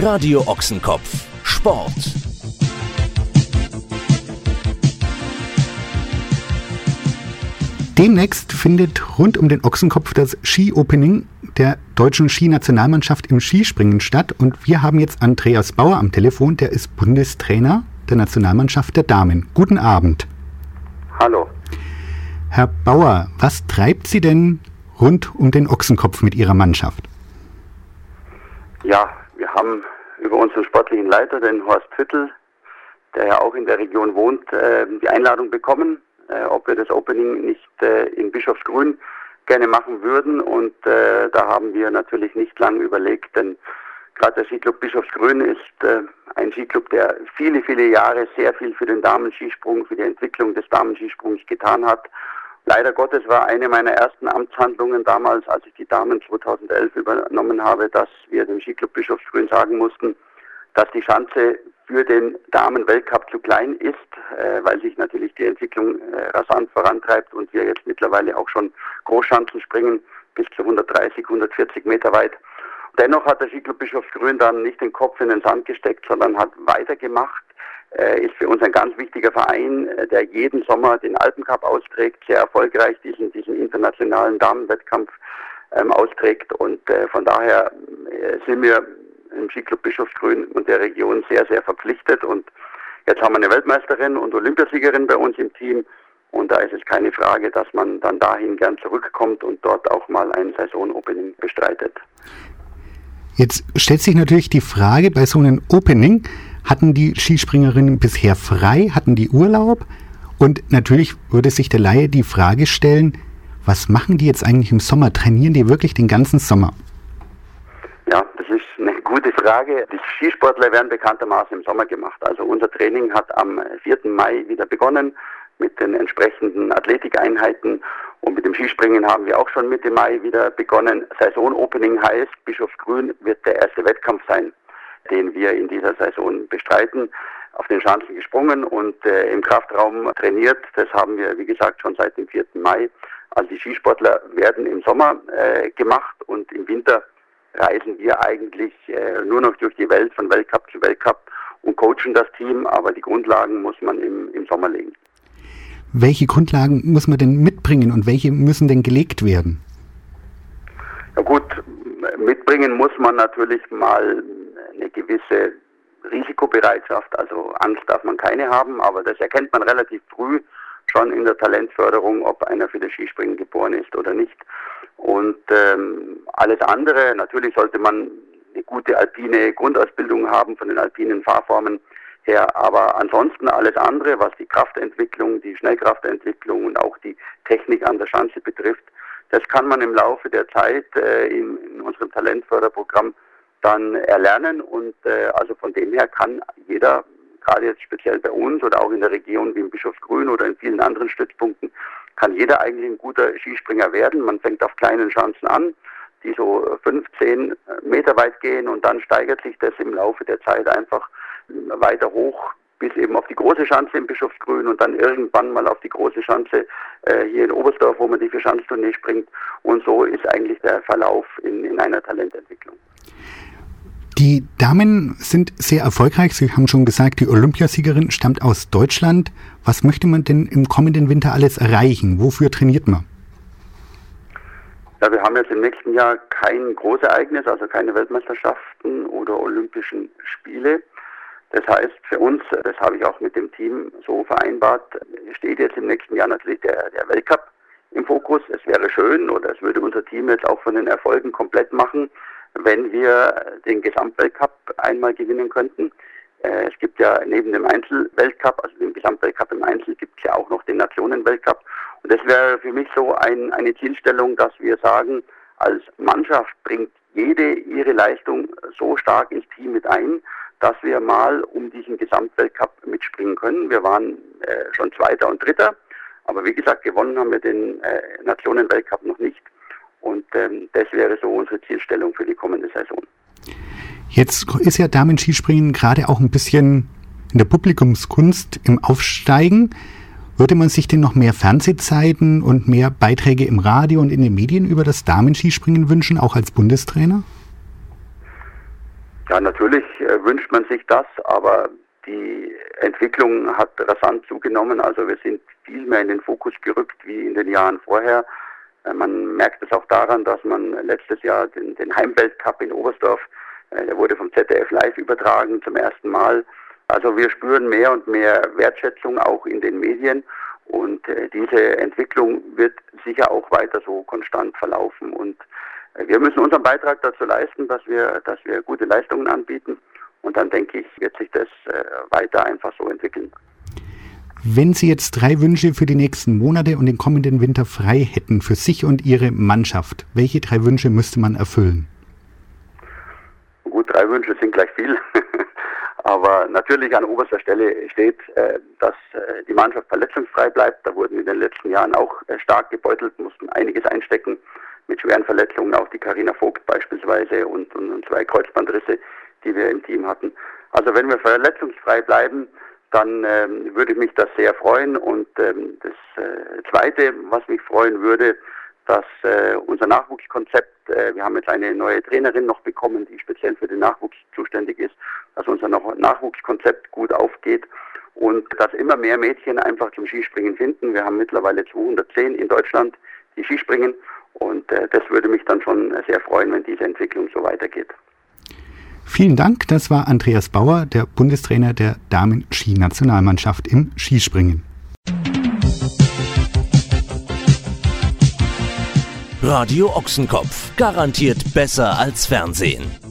Radio Ochsenkopf Sport. Demnächst findet rund um den Ochsenkopf das Ski-Opening der deutschen Skinationalmannschaft im Skispringen statt. Und wir haben jetzt Andreas Bauer am Telefon, der ist Bundestrainer der Nationalmannschaft der Damen. Guten Abend. Hallo. Herr Bauer, was treibt Sie denn rund um den Ochsenkopf mit Ihrer Mannschaft? Ja, wir haben über unseren sportlichen Leiter, den Horst Hüttel, der ja auch in der Region wohnt, die Einladung bekommen, ob wir das Opening nicht in Bischofsgrün gerne machen würden. Und da haben wir natürlich nicht lange überlegt, denn gerade der Skiclub Bischofsgrün ist ein Skiclub, der viele, viele Jahre sehr viel für den Damenskisprung, für die Entwicklung des Damenskisprungs getan hat. Leider Gottes war eine meiner ersten Amtshandlungen damals, als ich die Damen 2011 übernommen habe, dass wir dem Skiclub Bischofsgrün sagen mussten, dass die Schanze für den Damen-Weltcup zu klein ist, weil sich natürlich die Entwicklung rasant vorantreibt und wir jetzt mittlerweile auch schon Großschanzen springen, bis zu 130, 140 Meter weit. Dennoch hat der Skiclub Bischofsgrün dann nicht den Kopf in den Sand gesteckt, sondern hat weitergemacht. Ist für uns ein ganz wichtiger Verein, der jeden Sommer den Alpencup austrägt, sehr erfolgreich diesen internationalen Damenwettkampf austrägt. Und von daher sind wir im Skiclub Bischofsgrün und der Region sehr, sehr verpflichtet. Und jetzt haben wir eine Weltmeisterin und Olympiasiegerin bei uns im Team. Und da ist es keine Frage, dass man dann dahin gern zurückkommt und dort auch mal ein Saisonopening bestreitet. Jetzt stellt sich natürlich die Frage bei so einem Opening, hatten die Skispringerinnen bisher frei, hatten die Urlaub? Und natürlich würde sich der Laie die Frage stellen, was machen die jetzt eigentlich im Sommer? Trainieren die wirklich den ganzen Sommer? Ja, das ist eine gute Frage. Die Skisportler werden bekanntermaßen im Sommer gemacht. Also unser Training hat am 4. Mai wieder begonnen mit den entsprechenden Athletikeinheiten. Und mit dem Skispringen haben wir auch schon Mitte Mai wieder begonnen. Saisonopening heißt, Bischofsgrün wird der erste Wettkampf sein, den wir in dieser Saison bestreiten. Auf den Schanzen gesprungen und im Kraftraum trainiert. Das haben wir, wie gesagt, schon seit dem 4. Mai. Also die Skisportler werden im Sommer gemacht und im Winter reisen wir eigentlich nur noch durch die Welt, von Weltcup zu Weltcup und coachen das Team. Aber die Grundlagen muss man im Sommer legen. Welche Grundlagen muss man denn mitbringen und welche müssen denn gelegt werden? Ja gut, mitbringen muss man natürlich mal eine gewisse Risikobereitschaft, also Angst darf man keine haben, aber das erkennt man relativ früh schon in der Talentförderung, ob einer für das Skispringen geboren ist oder nicht. Und alles andere, natürlich sollte man eine gute alpine Grundausbildung haben von den alpinen Fahrformen her, aber ansonsten alles andere, was die Kraftentwicklung, die Schnellkraftentwicklung und auch die Technik an der Schanze betrifft, das kann man im Laufe der Zeit in unserem Talentförderprogramm dann erlernen und also von dem her kann jeder, gerade jetzt speziell bei uns oder auch in der Region wie in Bischofsgrün oder in vielen anderen Stützpunkten, kann jeder eigentlich ein guter Skispringer werden. Man fängt auf kleinen Schanzen an, die so 15 Meter weit gehen und dann steigert sich das im Laufe der Zeit einfach weiter hoch bis eben auf die große Schanze in Bischofsgrün und dann irgendwann mal auf die große Schanze hier in Oberstdorf, wo man die Vierschanzentournee springt. Und so ist eigentlich der Verlauf in einer Talententwicklung. Die Damen sind sehr erfolgreich. Sie haben schon gesagt, die Olympiasiegerin stammt aus Deutschland. Was möchte man denn im kommenden Winter alles erreichen? Wofür trainiert man? Ja, wir haben jetzt im nächsten Jahr kein Großereignis, also keine Weltmeisterschaften oder Olympischen Spiele. Das heißt für uns, das habe ich auch mit dem Team so vereinbart, steht jetzt im nächsten Jahr natürlich der Weltcup im Fokus. Es wäre schön oder es würde unser Team jetzt auch von den Erfolgen komplett machen, wenn wir den Gesamtweltcup einmal gewinnen könnten. Es gibt ja neben dem Einzelweltcup, also dem Gesamtweltcup im Einzel, gibt es ja auch noch den Nationenweltcup. Und das wäre für mich so eine Zielstellung, dass wir sagen, als Mannschaft bringt jede ihre Leistung so stark ins Team mit ein, dass wir mal um diesen Gesamtweltcup mitspringen können. Wir waren schon Zweiter und Dritter, aber wie gesagt, gewonnen haben wir den Nationenweltcup noch nicht. Und das wäre so unsere Zielstellung für die kommende Saison. Jetzt ist ja Damen-Skispringen gerade auch ein bisschen in der Publikumskunst im Aufsteigen. Würde man sich denn noch mehr Fernsehzeiten und mehr Beiträge im Radio und in den Medien über das Damen-Skispringen wünschen, auch als Bundestrainer? Ja, natürlich wünscht man sich das, aber die Entwicklung hat rasant zugenommen. Also wir sind viel mehr in den Fokus gerückt wie in den Jahren vorher. Man merkt es auch daran, dass man letztes Jahr den Heimweltcup in Oberstdorf, der wurde vom ZDF live übertragen zum ersten Mal. Also wir spüren mehr und mehr Wertschätzung auch in den Medien und diese Entwicklung wird sicher auch weiter so konstant verlaufen. Und wir müssen unseren Beitrag dazu leisten, dass wir gute Leistungen anbieten. Und dann denke ich, wird sich das weiter einfach so entwickeln. Wenn Sie jetzt 3 Wünsche für die nächsten Monate und den kommenden Winter frei hätten für sich und Ihre Mannschaft, welche 3 Wünsche müsste man erfüllen? Gut, 3 Wünsche sind gleich viel. Aber natürlich an oberster Stelle steht, dass die Mannschaft verletzungsfrei bleibt. Da wurden wir in den letzten Jahren auch stark gebeutelt, mussten einiges einstecken mit schweren Verletzungen, auch die Carina Vogt beispielsweise und 2 Kreuzbandrisse, die wir im Team hatten. Also wenn wir verletzungsfrei bleiben, dann würde mich das sehr freuen. Und das Zweite, was mich freuen würde, dass unser Nachwuchskonzept, wir haben jetzt eine neue Trainerin noch bekommen, die speziell für den Nachwuchs zuständig ist, dass unser Nachwuchskonzept gut aufgeht und dass immer mehr Mädchen einfach zum Skispringen finden. Wir haben mittlerweile 210 in Deutschland, die Skispringen, und das würde mich dann schon sehr freuen, wenn diese Entwicklung so weitergeht. Vielen Dank, das war Andreas Bauer, der Bundestrainer der Damen-Ski-Nationalmannschaft im Skispringen. Radio Ochsenkopf, garantiert besser als Fernsehen.